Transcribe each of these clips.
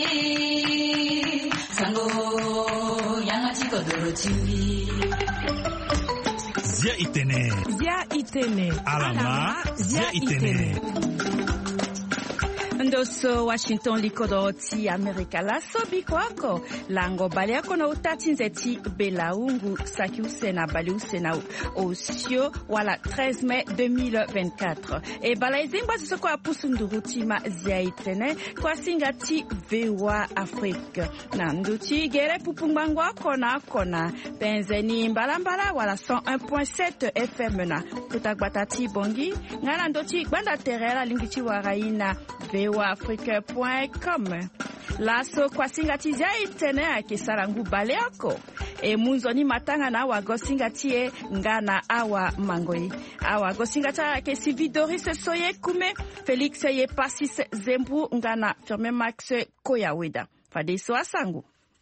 Sango Yangachi Kodoro Chimbi. Zia Itene. Alama Zia Itene. Ndoso Washington likodoti Amerika laso bikwako lango baliako na utatinzeti belaungu sakiuse na baliuse na osio wala 13 mai 2024 e balaizimba soko apusunduruti ma Zia Itene kwa singati VOA Afrique na nduti gere pupumbangwa kona penzeni mbalambala wala 101.7 FM na kutagbatati bongi ngana ndoti gbanda terera lingichi waraina voafrique.com. Laso kwa singati Zia Itene ake sarangu baleako. E munzoni matanga na wago singati ngana awa mangoi. Awa go singata ake Sividoris Soye Kume, Felix ye Pasis Zembu ngana Firme Max Koyaweda. Fadeso asangu.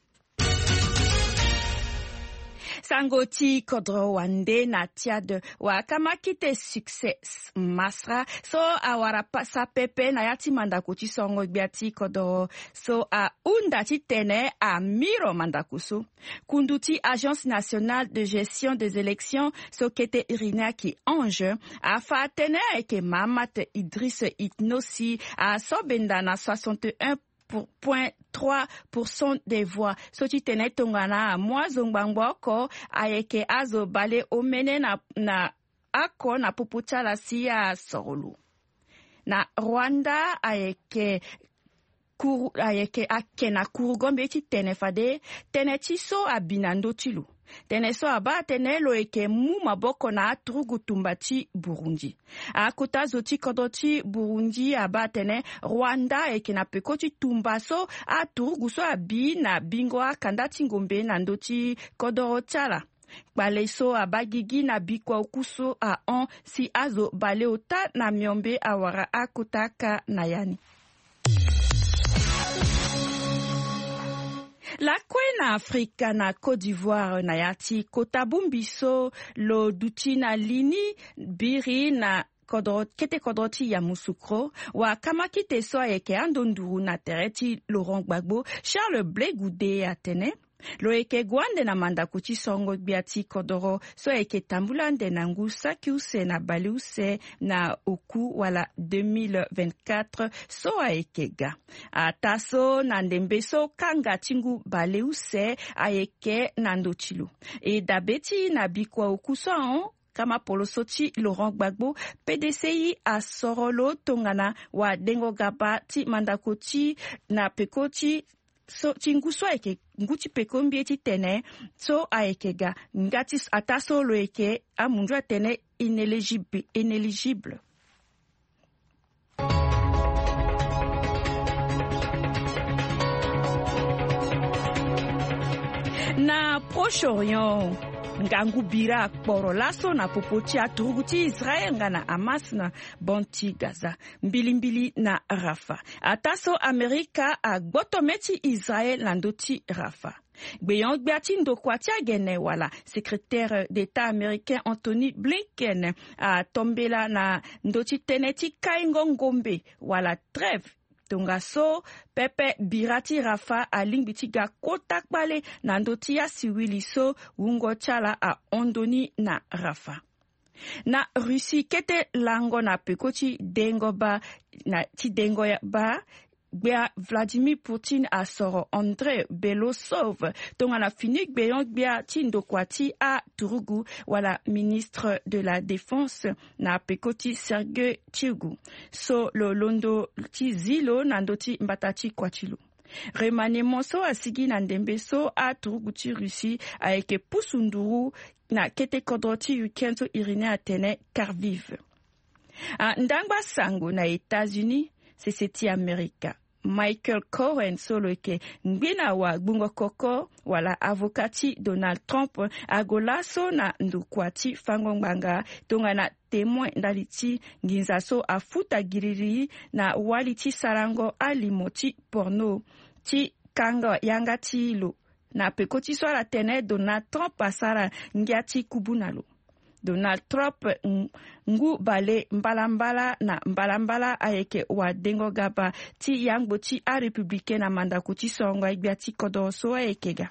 Sangoti kodro wande na tiade wa kama kite success masra so awara pasa pepe na yati mandakuchi songo biati kodro so a undati tene a miro mandakusu kunduti Agence nationale de gestion des élections so kete Irina ki ange a fa tene eke Mamat Idriss Itnossi a sobenda na 61.3% des voix. Soti tene tongana mwa zongbangwako ayeke azo bale omene na ako na pupuchala siya sorolu. Na Rwanda ayeke ake na kurugombe ti tene fade tene tiso abinando tilu. Tene so aba tene lo eke mu maboko na atrugu tumbati Burundi. Akuta zoti kodoti Burundi aba tene Rwanda eke na pekoti tumbaso atrugu so abi na bingo akandati ngombe na ndoti kodoro chala. Bale so abagigi na bikwa ukuso a on si azo bale ota na miombe awara akutaka na yani. La kwena Afrika na Côte d'Ivoire na yati kotabumbiso lo duti na lini biri na kete kodroti ya musukro wa kama kite so eke andonduru na tereti Laurent Gbagbo Charles Blé Goudé atene lo eke gwande na mandakuchi songo biati kodoro so eke tambulande na ngusa kiuse na baliuse na oku wala 2024 so eke ga ataso na ndembeso kanga tingu baliuse aeke na ndochilu e dabeti na bikwa oku so kama polosoti Laurent Gbagbo PDCI a sorolo tongana wa dengo gaba ti mandakuchi na pekoti so chinguso eke nguti pekombi eti tene so aekega ngati ataso lo eke amunjwa tene inéligible. Na Proche-Orient ngangu bira kporo laso na popoti aturuguti Israel ngana Hamas na bonti Gaza mbilimbili na Rafa ataso Amerika agbotometi Israel landoti Rafa Gbeyon gbiati ndokwati agene wala secrétaire d'État américain Anthony Blinken a tombela na ndoti teneti kaingo ngombe wala trêve Tongaso pepe birati Rafa alingbitiga kotakbale na ndoti ya siwiliso wungo chala a ondoni na Rafa. Na Russie kete lango na pekoti dengo ba na ti dengo ya ba Bia Vladimir Poutine a soro Andrei Belosov tonga na fini gbeyon bia tindo kwati a Turugu wala ministre de la défense na pekoti Sergei Chirgu so lo londo ti zilo na ndoti mbatati kwatilu remaniement so asigi na ndembe so a Turugu ti Russie a eke pusunduru na kete kodroti yukenzo irine atene Kharkiv ndangba sango na États-Unis seseti Amerika Michael Cohen solo eke ngbina wa gbungo koko wala avokati Donald Trump agolaso na ndukwati fangongbanga tonga na témoin ndaliti nginzaso afuta giriri na waliti sarango alimoti porno ti kanga yangati lo na pekoti swala tene Donald Trump asara ngiati kubunalo Donald Trump ngu bale mbalambala na mbalambala ayeke wa dengo gaba ti yangbo ti a republicain na mandaku ti songo igbia ti kodo so ayekega.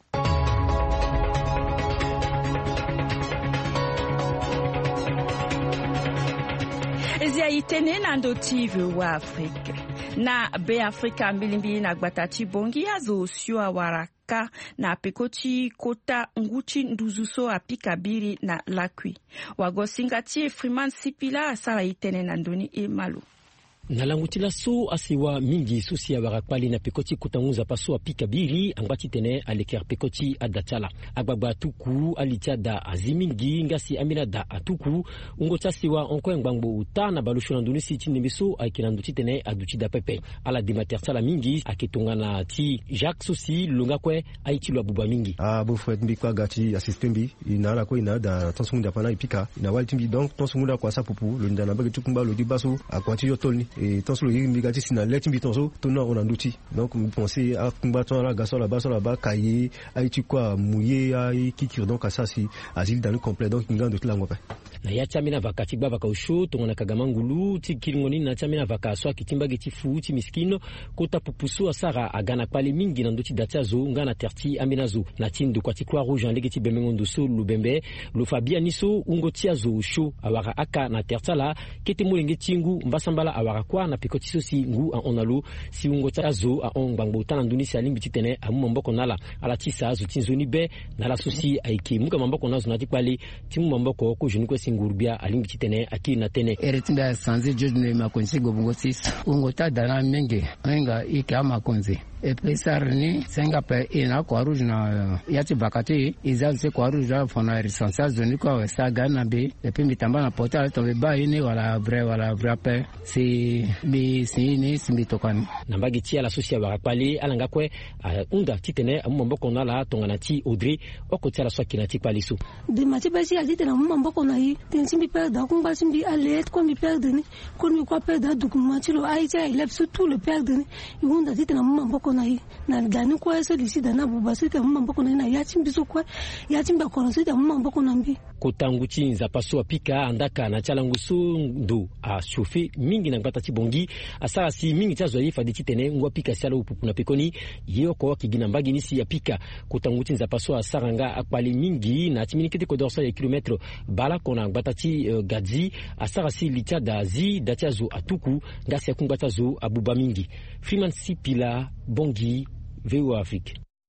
Ezia itene na ndotive wa Afrika. Na be Afrika mbilimbili na gbatachi bongi azo sio waraka na pekoti kota nguchi nduzuso apikabiri na lakwi. Wagosingati Freeman Sipila asara itene na ndoni imalu. Na langutila so asiwa mingi susi ya warakpali na pekoti kutanguza paso apikabiri angwati tene aleker pekoti adatala agbagba atuku alitiada azimingi ngasi amina da atuku ungota siwa onko ngbango uta na balusho na nduni siti nemiso akilanduti tene aduti da pepe ala dematertala mingi akitungana ti Jacques susi lunga kwe aitilwa buba mingi bofret mbikwa gati assistembi inala ko ina da tonsumunda pana ipika ina waltimbi donc tonsumunda kwa sapupu lo ndana bagi tukumba lo dibaso akwati yotolni et tonsolo yimigati sina letimbi tonso tona onanduti donc penser à combattre la gaso là-bas kaye aiti kwa mouiller ai kikir donc ça si asile dans le complet donc ngando tla ngwa na ya chamina vakati baba ka usho tongona kagamangulu ti kilingoni na chamina vaka so akitimba geti fu ti miskino kota pupusu asara agana pale mingi na ndoti datiazo ngana terti aminazo na tindu kwa ti Croix Rouge ndegeti bemengondo so lubembe lo fabianiso ungotiazo usho awara aka na tertala kete mulenge tingu mbasambala awara kwa na pikoti sosi ngu onalo si ungotiazo a ongbangbo tana nduni si alimbi titene amu mboko nala ala tisa azo tinzoni be na la sosi aiki muka mboko nazo na tipale timu mboko ko jeni ko ngurbia alimbi titene akina tene eretinda sanze jodne makonzi gobungosis ungota dana menge enga ikama konzi epesarni senga pe ina kwa rouge na yati bakati izalse kwa rouge fona responsa zoni kwa saga na be epi mitamba na portal to ba ine wala vrai pe si bi sini simitokani nambagi tia la sosia barakpali alanga kwe unda titene ammboko na la tongana ti Audrey okotia la swakina ti paliso de mati basi azite na mboko na yi tensimbi perdre kumba simbi alet ko mi perdre ni ko mi ko perdre document lo aïtia il a surtout le perdre ni unda tite na mboko na yi na dani ko ese lisida na bubasi te mboko na na yatimbi so ko yatimba ko so te mboko na mbi kotanguti nza paso apika andaka na chalanguso ndo a chauffer mingi na ngata ti bongi asara si mingi tsazo yi fadi titene ngwa pika sala upupu na pekoni yoko kigina mbagi ni si apika kotanguti nza paso asaranga akpali mingi na timini kete ko dorso ya kilometre bala kona ngata ti gadzi asara si litia dazi datiazo atuku ngasi akungata zo abuba mingi Freeman Sipila bongi VOA Afrique.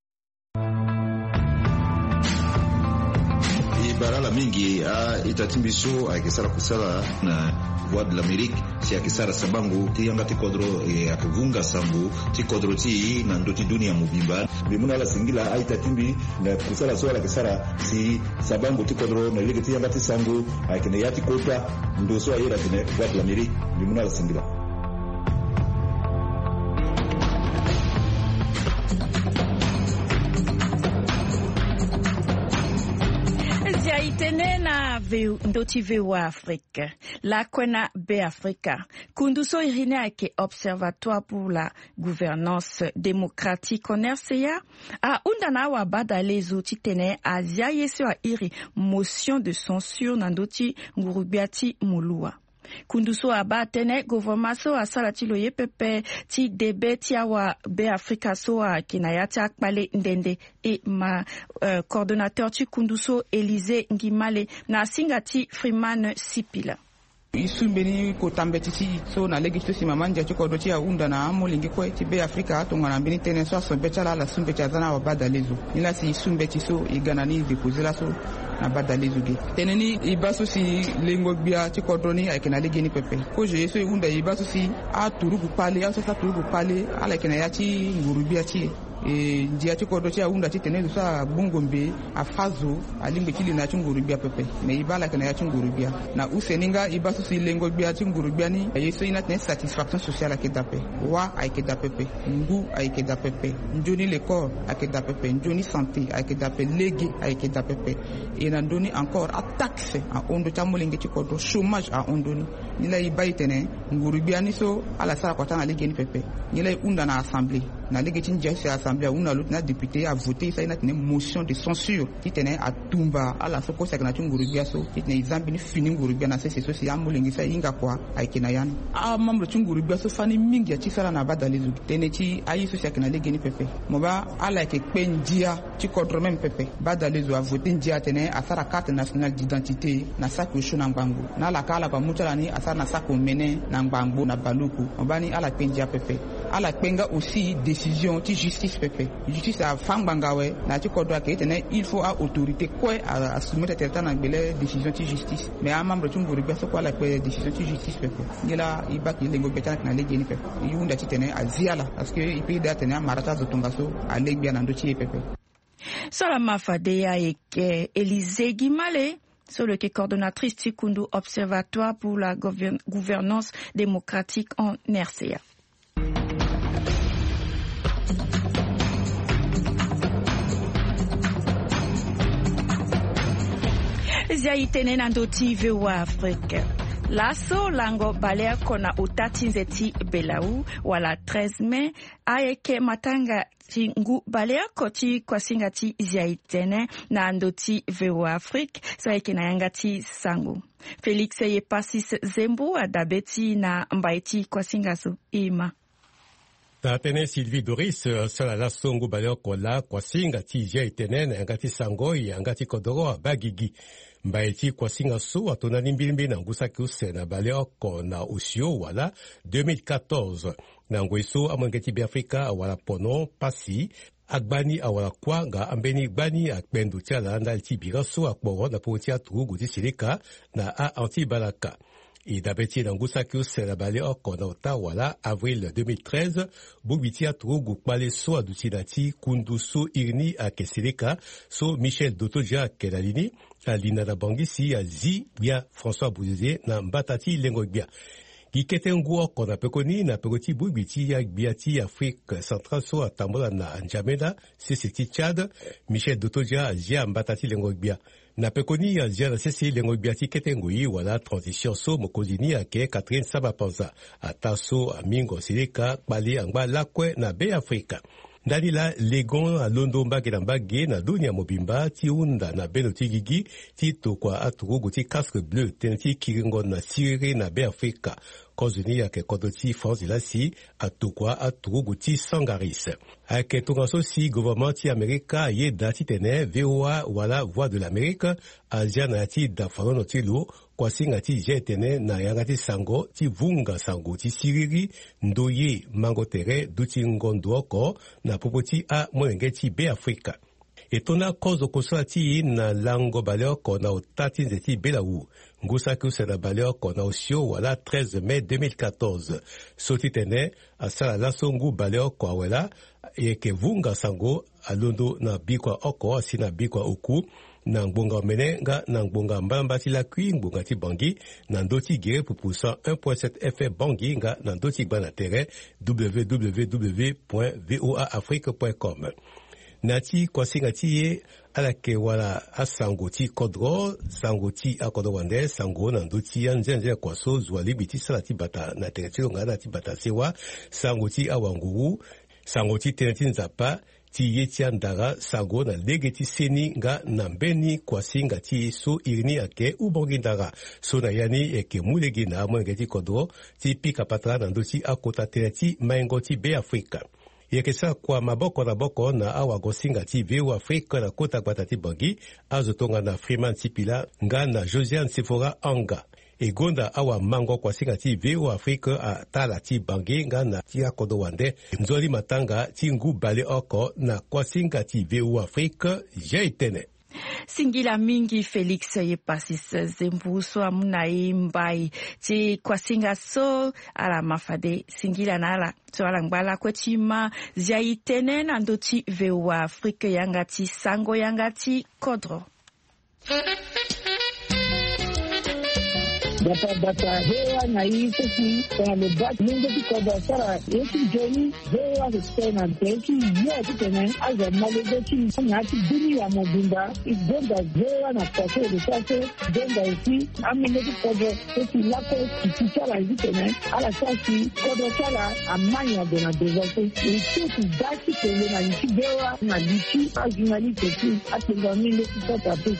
Barala mingi itatimbiso akisara kusala na Voix de l'Amérique si akisara sabangu ti yanga ti kodro akivunga sambu ti kodro ti na ndoti dunia mubimba bimuna la singila itatimbi na kusala so la kisara si sabangu ti kodro na lege ti yanga ti sangu akine yati kota ndo so ayira tine Voix de l'Amérique bimuna la singila. Itene na ndoti VOA Afrique. La kwena be Africa. Kunduso irine ake Observatoire pour la gouvernance démocratique en RCA. A undana wa badalezo titene Asia yeso a iri motion de censure na ndoti ngurubiati mulua. Kunduso abatene govermaso asala tilo yepepe ti debe ti awa be Afrika so a kinayati akpale ndende e ma coordonnateur ti Kunduso Élysée Ngimale na singati Freeman Sipila. Isumbeni ko tambetiti so na legito si mamanja chiko doti ya unda na amolingi ko ti be Afrika atonga na mbini tene so asobetala la sumbecha zana wa badalezo ila si isumbeti so iganani depozela so na badalezo ge teneni ibaso si lengo bia chiko doni akena legeni pepe ko je so unda ibaso si a turugu pale a so sa turugu pale ala kena ya ti ngurubia ti njia chiko doti ya unda ti tene so bungombe afazo alimbe kili na chungurubia pepe me ibala kena ya chungurubia na useninga ibaso si lengo bia chungurubia ni yeso ina tene satisfaction sociale akedape wa akedape ngu akedape njoni le corps akedape njoni santé akedape legi akedape ina ndoni encore attaque a ondo chamulinge chikodo chômage a ondoni nila ibaitene ngurubia ni so ala sala kwa tanga legi ni pepe nila unda na assemblée na legi tinja si l'Assemblée ou na député a voté ça une motion de censure qui tenait à tumba ala soko sakana ngurubia so qui tenait example fini ngurubia na sese so ya mulingi sa inga kwa aikina yan a mamro ngurubia so fani mingi ya tisala na badalezu teneti ayi so sakana legeni pepe moba ala ke pendia ti kodro même pepe badalezu a voté ndia tenait à sa carte nationale d'identité na sako shuna ngbangu na la kala pa mutala ni asa na sako mene na ngbangu na baluku obani ala pendia pepe ala penga aussi décision ti justice pepe justice a fambangawe na ti kodro ke tenait il faut à autorité quoi à soumettre à na belle décision ti justice mais a membre tu nguru beso quoi la décision ti justice pepe ngela ibaki lengo betana na legeni pepe yunda ti tenait à ziala parce que il peut d'être na marata zotungaso a legbia na ndo ti pepe Sala Mafadea et Élisée Guimale, sur le coordonnatrice Tikundu Observatoire pour la gouvernance démocratique en RCA. Ziaitene Nandoti VOA Afrique. Laso lango balea kona utati nzeti belau wala 13 Mei aeke matanga tingu balea koti kwa singati ziaitene na andoti VOA Afrique saike na yangati sangu. Felix Yepasis Zembu adabeti na mbaiti kwa singaso ima. Tatene Sylvie Doris sala la songo balea kola kwa singati ziaitene na yangati sango yangati kodoro bagigi. Mbaiti kwa singa so atona nimbilimbi na ngusaki usena bale oko na usio wala 2014 na ngweso amangeti biafrika wala pono pasi agbani awala kwanga ambeni gbani akbendu tiala na altibira so akboro na potia tugu di silika na a antibalaka. Et d'abeti na ngusaki usena bale oko na Ottawa avril 2013 bubitia tugu kwale so adutinati kunduso irni akesilika so Michel Dotoja kelalini alina na bangisi ya zi ya François Bouzé na mbatati lengogbia kikete nguo kona pekoni na pekoti bubiti ya biati Afrique centrale so atambola na Njamena sisi Tchad Michel Dotoja zia mbatati lengogbia na pekoni ya zia na sisi lengogbia kikete ngui wala transition so mokozini yake Catherine Sabapanza ataso amingo silika bali angba lakwe na be Afrika. Ndani la legon a londo mbage na mbage na dunia mobimba ti unda na beno tigigi ti tokwa aturugu ti casque bleu teneti kiringo na siri na be Afrika. Kozuni yake kodoti France la si atokwa aturugu ti sangaris. Ake tongaso si gouvernement ti Amerika ye dati tene VOA wala Voix de l'Amérique Asia na ti dafalono ti lo kwa singa ti jetene na yangati sango ti vunga sango ti siriri ndoye mangotere duti ngondo oko na popoti a mwenge ti be Afrika. Etona kozo kosa ti na lango baleoko na otati nzeti belau ngusaki usena baleoko na osio wala 13 Mei 2014 soti tene asala lasongu baleoko awela eke vunga sango alondo na bikwa oko asina bikwa oku na ngbonga menenga na ngbonga mbamba ti lakui ngbonga ti bangi na ndoti gere pupusa 1.7 FM bangi nga na ndoti gbana tere www.voaafrique.com. Nati kwa singa ti ye alake wala asango ti kodro sango ti akodo wande sango na ndoti ya nzenze kwa so zwali biti sala ti bata na teretiro nga na ti bata sewa sango ti awanguru sango ti teneti nzapa ti ye ti andara sango na lege ti seni nga na mbeni kwa singa ti so irini ake ubongi ndara so na yani eke mulegi na mwenge ti kodro ti pika patra na ndoti akota teneti maingo ti be Afrika. Yekesa kwa maboko na boko na awa gosinga ti VOA Afrique na kota gbata ti bangi azotonga na Freeman Tipila nga na Josiane Sifora Anga. Egonda awa mango kwa singa ti VOA Afrique a tala ti bangi nga na ti akodo wande nzoli matanga ti ngu bale oko na kwa singa ti VOA Afrique jaitene. Singila mingi Felix Yepasis Zembu so amuna imbai ti kwa singa so ala mafade singila na ala so ala ngbala kwetima ziaitene na ndoti VOA Afrique yangati sango yangati kodro. bata hewa na hii sisi kwa mbaki mungu kwa sara yetu jeni hewa tena teki yote tena aza malegochi na dini ya mobimba igonda hewa na pase de pase donda ici amene kwa sisi lako kichara hizi tena ala sasi kwa sala amanya de na devote ikitu daki tele na nchidewa na dichi ajunali teki atengamile kupata tu.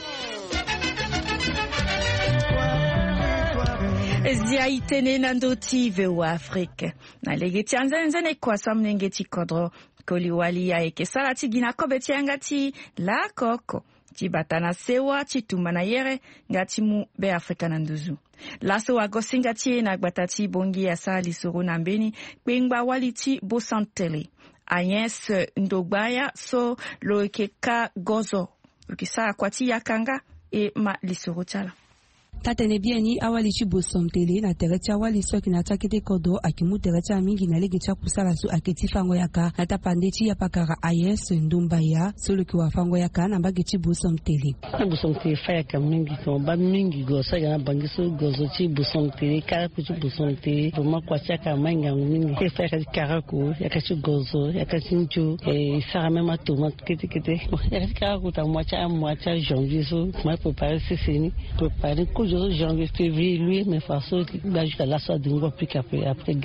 Zia itene nandoti VOA Afrique. Na legeti anzane kwa samnengeti kodro koliwali ya eke salati gina kobeti angati la koko. Chibatana sewa chitumana yere ngati mu be Afrika nanduzu. Laso wa gosingati na gbatati bongi ya sali suru nambeni kwengba waliti bosantele. Ayens ndogbaya so loekeka gozo. Ukisa kwati ya kanga e ma lisuru chala. Tatene bieni awali chibosom tele na terecha awali soki na takete kodo akimu terecha mingi na lege cha kusala su aketi fango yaka na tapande chi yapakara ayes ndumbaya solo ki wafango yaka na mbage chibosom tele. Bosom tele faya ka mingi ko ba mingi go sa ya bangi so gozo chi bosom tele kara ku chi bosom tele boma kwa chaka manga mingi ke faya ka karako yaka chi gozo yaka chinju e sara mema toma kete yaka karako ta moitié janvier so ma préparer ceci préparer janvier, février, lui, mais façon, jusqu'à la soirée de nouveau, puis après,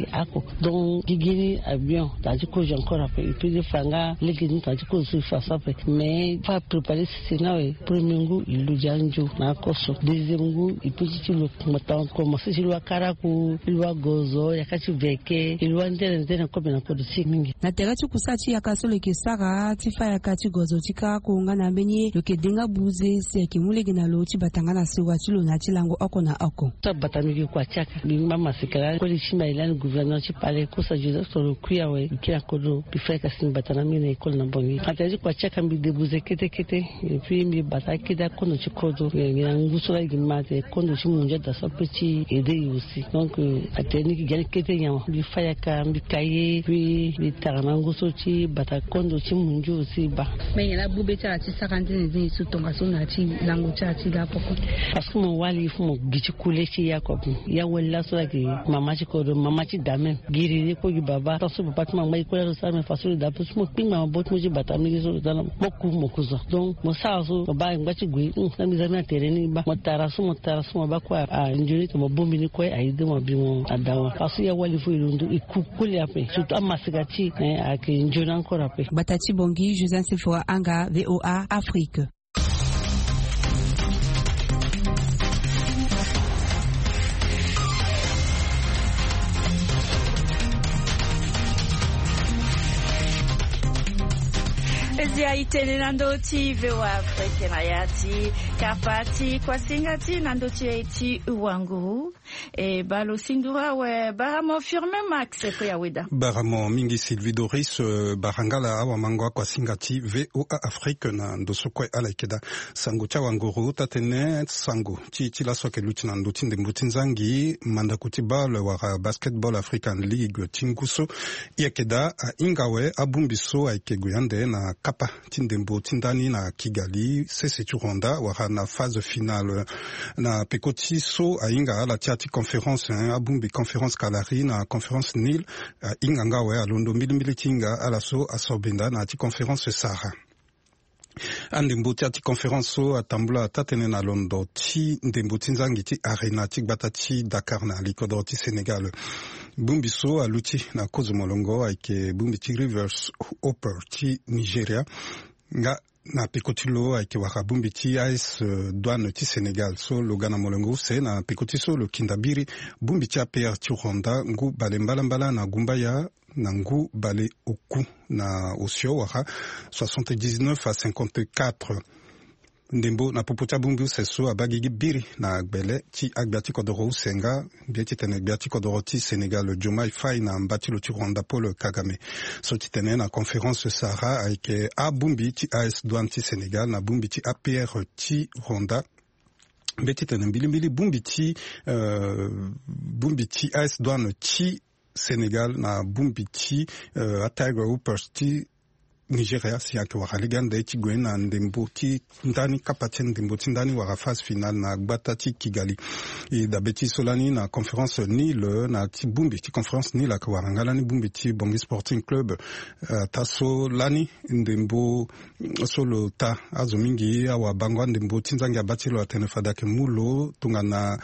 donc, Guigini, avion, t'as dit que j'ai encore après, et puis les frangas, les guinées, t'as dit que je fais ça après, mais, pas préparer ce scénario, premier goût, il le dit un jour, n'a qu'au deuxième goût, il peut dire le matin, commencer, il doit Karakou, il doit Gozo, il y a qu'à tu veke, il doit dire comme il y a encore de signes. Na teratu kusati ya kasole ke Sara, tifa ya kati Gozo, tika, kuungana benye, le ke denga bouze, c'est qui moule genalo, tibatangana sewa, tu na lango oko na oko. Batamiki kwa chaka bimba masikala ko lishima ilani gouverneur ci pale ko sa Joseph solo kuya we kila kodo bifeka sin batana mine école na bongi ataji kwa chaka mbi debuze kete et puis mbi bataki da kono ci kodo ngira ngusura gimate kono ci munja da so petit aider aussi donc ateni ki gani kete nyama bifaya ka mbi kaye puis bitana nguso ci bata kondo ci munju aussi ba mais la bube cha ci sakante ni su tonga so na ci lango cha ci da poko parce que mon wali fumo gichi kule chi Jacob ya wala so like mama chi ko mama chi dame giri ko gi baba to so papa ma mai ko la sa me faso da po mo pima bot mo ji bata mi so da mo kuzo donc mo sa so ba ngati gui na mi zama tereni ba mo tarasu ba kwa njuri to mo bombi ni ko ai de mo bi mo adawa faso ya wali fu ilundu ikukule ape surtout amasigati ak njona encore ape batati bongi Joseph Sephora anga VOA Afrique. Zia itene nandoti VOA Afrique na yati kapati kwa singati nandoti eti uwangu e balo sindura we baramo firme max ko ya weda baramo mingi Sylvie Doris barangala awa mangwa kwa singati VOA Afrique na ndosokwe alaikeda sango cha wanguru tatene sango chi la soke lutina ndoti ndembuti nzangi manda kutibal wa basketball African League tinguso yakeda ingawe abumbiso aikeguyande na kapa tindembo tindani na Kigali sese Rwanda wara na phase finale na pekoti so ainga ala tiati conference abumbi conference kalari na conference Nil inga ngawe alondo mbili tinga ala so asobenda na ti conference Sahara andembo tiati conference so atambula tatene na londo ti ndembo tinzangi ti arena ti batati Dakar na likodo ti Senegal bumbi so aluti na kozo molongo aike bumbi ti Rivers Hopper ti Nigeria nga na pekotilo aike waka bumbi ti AS Douane ti Senegal so logana molongo se na pekoti so lo kindabiri bumbi ti APR ti Rwanda ngu bale mbala na gumbaya na ngu bale oku na osio waka 79 à 54 ndembo na popota bumbu seso abagigi biri na agbele ti agbiati kodoro usenga bieti tene agbiati kodoro ti Senegal Diomaye Faye na mbati lo ti Rwanda Paul Kagame so ti tene na conférence Sahara aike abumbi ti AS Douane ti Senegal na bumbi ti APR ti Rwanda beti tene mbili bumbi ti AS Douane ti Senegal na bumbi ti Tiger Hoopers ti Nigeria si yake wakaligande ti gwena ndembo ti ndani kapatien ndembo ti ndani waka phase finale na gbata ti Kigali e dabeti solani na conference Nil na ti bumbi ti conference Nil aka warangala ni bumbi ti Bongi Sporting Club taso lani ndembo solo ta azo mingi awa bangwa ndembo ti nzangi abatilo atene fadake mulo tungana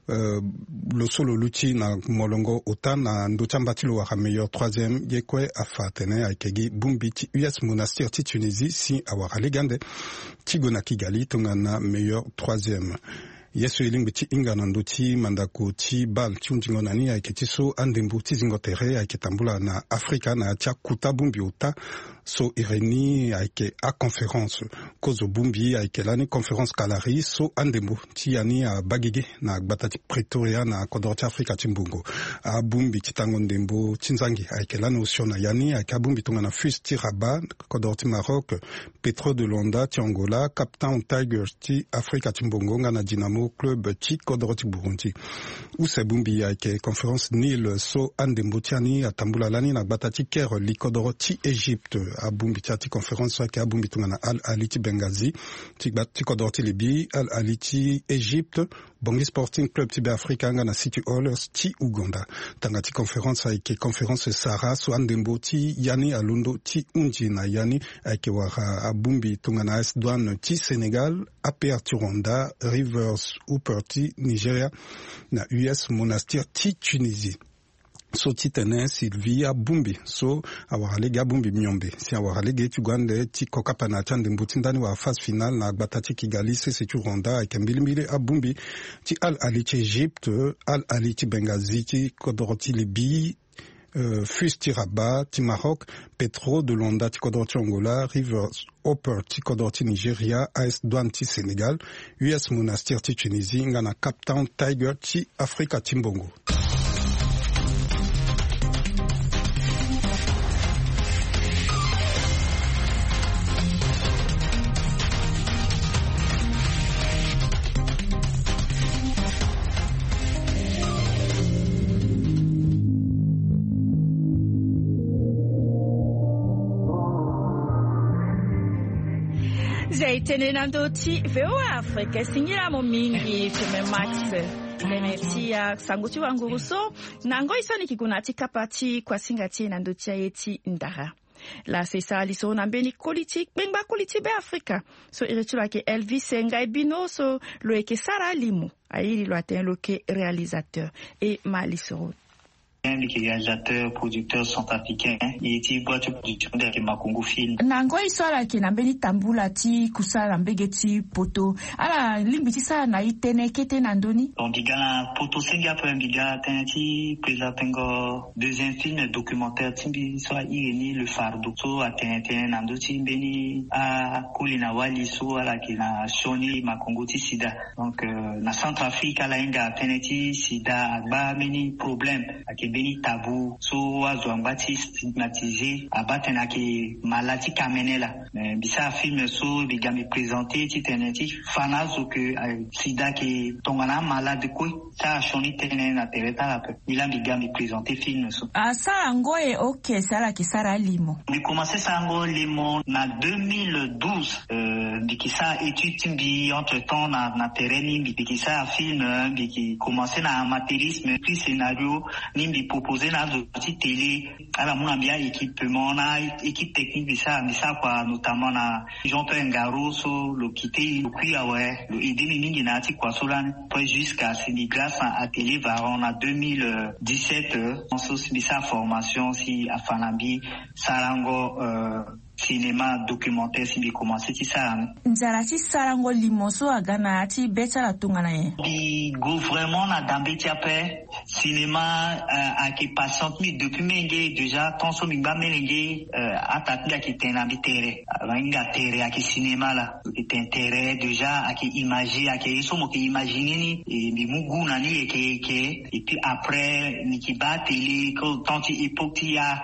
lo solo luchi na molongo ota na ndochamba tilo waka meilleur troisième yekwe afatene aikegi bumbi ti US Monastir ti Tunisie si awaka legande tigo na Kigali tongana meilleur troisième. Yesu ilingbi ti ingana ndo ti mandako ti bal ti undingo nani ayeke ti so andembo ti zingo tere ayeke tambula na Afrika na tia kuta bumbi uta so ireni ayeke a conférence kozo bumbi ayeke lani conférence kalari so andembo ti yani a bagege na gbata ti Pretoria na kodro ti Afrika ti mbongo a bumbi ti tango ndembo ti nzangi ayeke lani osio na yani ayeke a bumbi tongana FUS ti Rabat kodro ti Maroc Petro de Luanda ti Angola Cape Town Tigers ti Afrika ti mbongo nga na Dinamo Club ti kodro ti Burundi use bumbi ayeke conférence Nil so andembo ti ani atambula lani na gbata ti Caire li kodro ti Égypte a bumbi ti ati conférence ayeke a bumbi tongana Al Ahly ti Benghazi ti kodro ti Libye Al Ahly ti Égypte Bongi Sporting Club ti Afrika nga na City Oilers ti Uganda tanga ti conférence ayeke conférence Sahara so andembo ti yani alondo ti undi na yani ayeke wara a bumbi tongana AS Douane ti Sénégal APR ti Rwanda Rivers Hooper ti Nigeria na US Monastir ti Tunisie so ti tene Sylvia bumbi so awara lege a bumbi miombe si awara lege ti gwande ti kokapa na ti andembo ti ndani wa phase finale na gbata ti Kigali sese ti Rwanda ayeke mbilimbili a bumbi ti Al Ahly ti Égypte Al Ahly ti Benghazi ti kodro ti Libye FUS ti Rabat ti Maroc Petro de Luanda ti kodro ti Angola Rivers Hooper ti kodro ti Nigeria AS Douane ti Sénégal US Monastir ti Tunisie nga na Cape Town Tiger ti Afrika ti mbongo. Zaitene nando ti VOA Afrika singira mo mingi tume Max Venetia sanguti wangu so nango isoni kiguna ti kapati kwa singati nando ti ayeti ndara la sesa liso na mbeni politique bengba politique be Afrika so iretula ke Elvis Ngai Bino so lo eke Sara Limo ayili lo aten lo ke réalisateur et malisoro les réalisateurs, producteurs sont africains. Et ti boîte de production de Makongo Film. Nango iswala ki na mbeni tambula ti kusala mbege ti poto. Ala limbi ti sa na itene kete nandoni. Donc biga poto senga po biga tenti présentengo deuxième film documentaire timbi so ireni le fardeau. So atene nando ti mbeni a kulina wali so ala ki na shoni Makongo ti sida. Donc na Centrafrique ala inga teneti sida agba meni problème beni tabou so azwambati stigmatisé abatena ki malati kamenela bisa film so bigami présenté ti teneti fanazo que sida ki tongana malade ko sa shoni tenen na tereta la pe ila bigami présenté film so asa ngoe OK sala ki Sara Limo bi commencé ça ngo Limo na 2012 bikisa étude timbi entre temps na terrain bi sa film bi commencé na amateurisme puis scénario ni proposé na petite télé à la mon bien équipement na équipe technique bisa quoi notamment na Jean-Pierre Ngaro so le quitter le puis ouais le aider mingi na ti kwa solan puis jusqu'à grâce à télé varon en 2017 on so bisa formation si afanambi sarango cinéma documentaire si bi commencé ti ça nzara ti sarango limoso agana ti beta la tongana ye bi go vraiment na dambe ti ape cinéma a qui passante mi depuis menge déjà tonso mi ba menge atati ki tena bi tere nga tere a qui cinéma là qui t'intérêt déjà a qui imaginer a qui so mo qui imaginer ni et bi mugu na ni et puis après ni ki ba télé quand ti époque il y a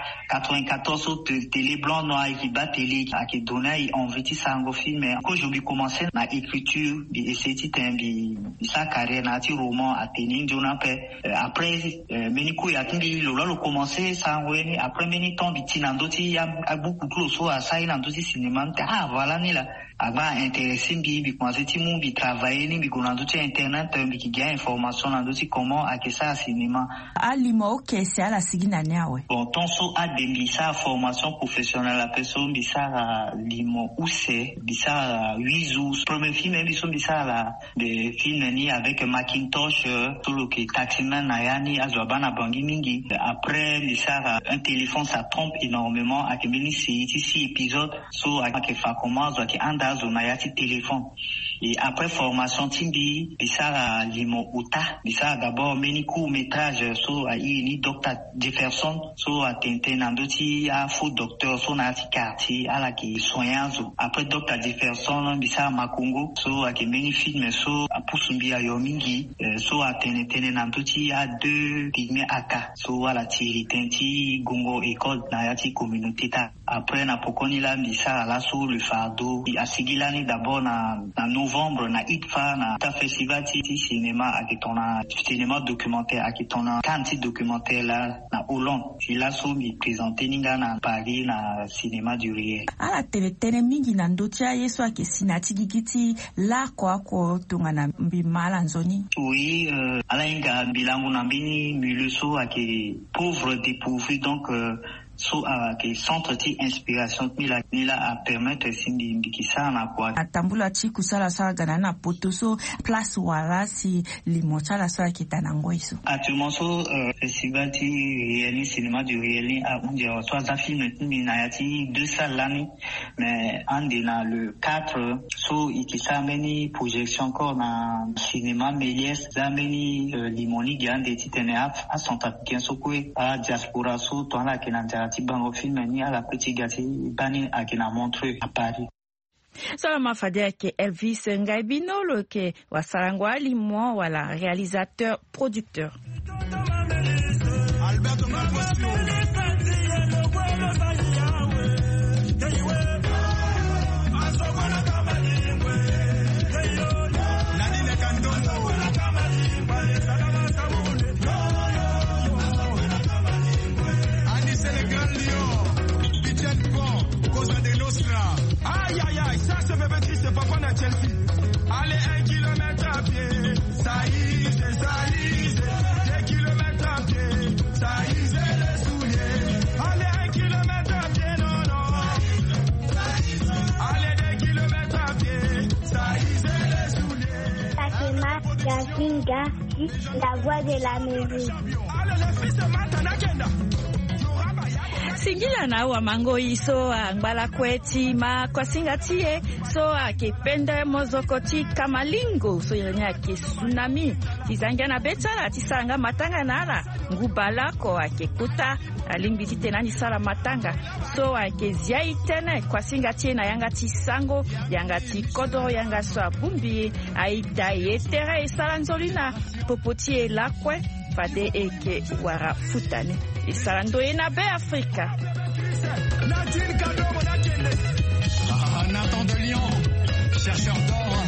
94 télé blanc noir qui ba télé qui donnait envie de sango film quand je lui commençais na écriture bi essayer ti tembi sa carrière na ti roman à tenir jona pe après meniku ya tindi lo commencer ça ngweni après meni tombi tinandoti a beaucoup plus so à ça inandoti cinéma voilà ni là aba intéressé bi commencer ti mon bi travailler ni bi konandoti internet bi ki gain information nandoti comment à que ça cinéma alimo okay c'est à la sigina nyawe bon ton so a dembisa formation professionnelle la personne bisa limo ou c'est bisa 8 jours premier film biso bisa la de film ni avec Macintosh tout le qui taximan nayani azwabana bangi mingi après bisa un téléphone ça trompe énormément à que mini 6 épisodes so à que fa commence à que andazo nayati téléphone et après formation timbi bisa limo uta bisa d'abord mini court métrage so a ni Dr. Jefferson so a tente nandoti a faux docteur so na ti quartier à la qui soignanzo après Dr. Jefferson bisa makungo so a que mini film so a pusumbi a yomingi so a tente nandoti a 2 pigme aka so a la ti tenti gongo école na yati communauté ta après na pokoni la bisa la so le fardeau a sigilani d'abord na novembre na ITFA na ta festival ti cinéma a qui tona cinéma documentaire a qui tona quantité documentaire là na Hollande il a so mi présenté ninga na Paris na cinéma du Riel ala tele mingi na ndotia yeso a ke sinati gigiti la kwa tonga na mbimala nzoni oui ala inga bilango na bini milieu so a ke pauvre dépourvu donc so que centre ti inspiration mila a permettre sindi mbikisa na kwa atambula ti kusala sa gana na potoso place wala si limotala sa kitana ngoiso actuellement so festival ti Riel cinéma du Riel a unje so za film ni na yati 2 salles l'année mais ande na le 4 so ikisa meni projection encore na cinéma Méliès za meni limoni gande ti tene a centre africain so kwe a diaspora so to la kenanja ti bango film ni à la petite gâti bani à qui n'a montré à Paris. Sala mafadia ke Elvis Ngaibinolo ke wasarangwa limo wala réalisateur producteur. Alberto Aïe aïe aïe, ça se fait petit, c'est pas qu'on a Chelsea. Allez 1 kilomètre à pied, ça y est, 2 kilomètres à pied, ça y est les souliers. Allez 1 kilomètre à pied, non. Allez 2 kilomètres à pied, ça y est les souliers. Fatima Yasinga, la voix de la musique. Allez les fils de Matanagenda. Singila na wa mango iso angbala kweti ma kwa singatie so akipenda mozokoti kamalingo so yanya ke tsunami tizanga na betala tisanga matanga nala ngubala ko akikuta alingiti tena ni sala matanga so akezia itene kwa singatie na yanga tisango yanga tikodo yanga so bumbi aida yetere sala nzolina popotie lakwe fade eke wara futane isarando ena be Afrika. Nathan de Lyon, chercheur d'or.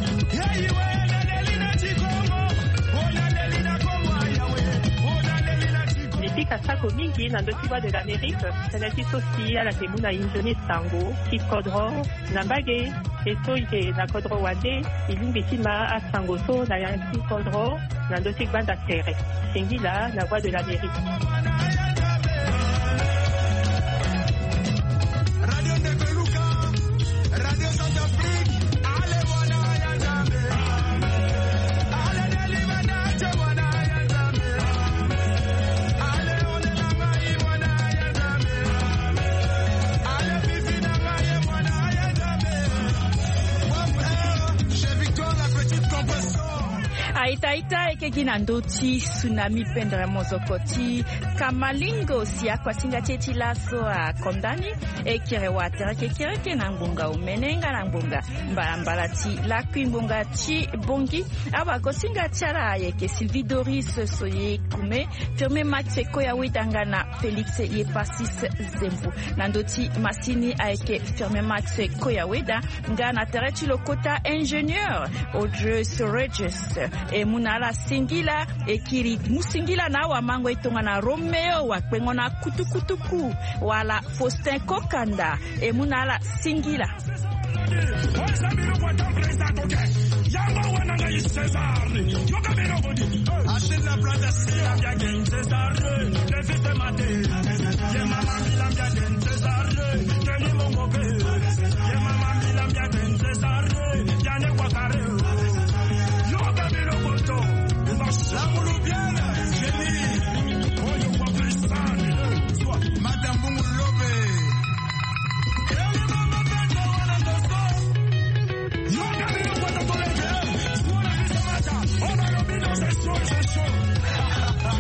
Nipika sako mingi na ndotiwa de l'Amérique, sanati sosi ala temuna injoni sango, kikodro, nambage, eto ike na kodro wade, ilimbitima a sango so na yanki kodro, na ndotik banda tere. Singila, la voix de l'Amérique. Aitaita ekegina ndoti tsunami pendra mozokoti kamalingo siya kwa singa cheti laso a kondani ekire watera kekire kena ngunga umenenga na ngunga mbala ti la kwimbunga ti bongi aba kosinga tiara yeke Sylvie Doris soye kume firme Max Koya widanga na Felix Yepasis Zembu nandoti masini aeke firme Max Koya weda nga na terechi lokota ingénieur Audrey Regis et mon muna ala singila ekiri musingila na wa mango etonga na Romeo wa kwengo na kutukutuku wala Faustin Kokanda muna ala singila.